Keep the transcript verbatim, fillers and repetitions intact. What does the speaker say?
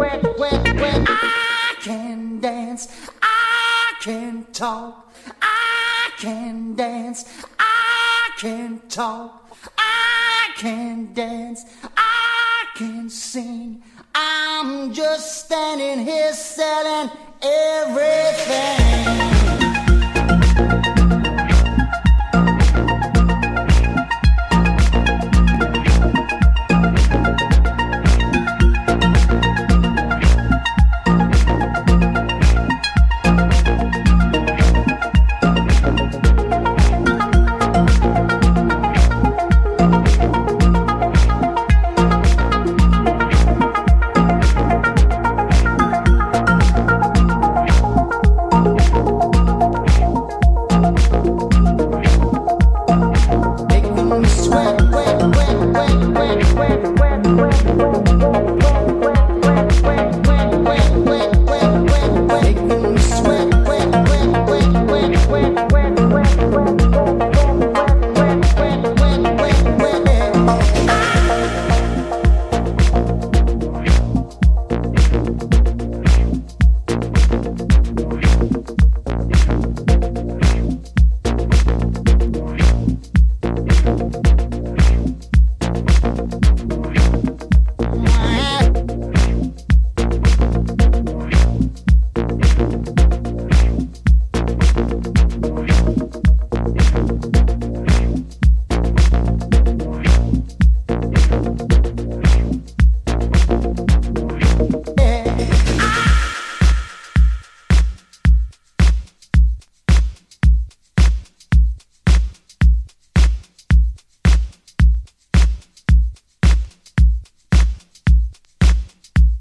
wet, wet, wet. I can dance, I can talk, I can dance, I can talk, I can dance, I can sing. I'm just standing here selling everything.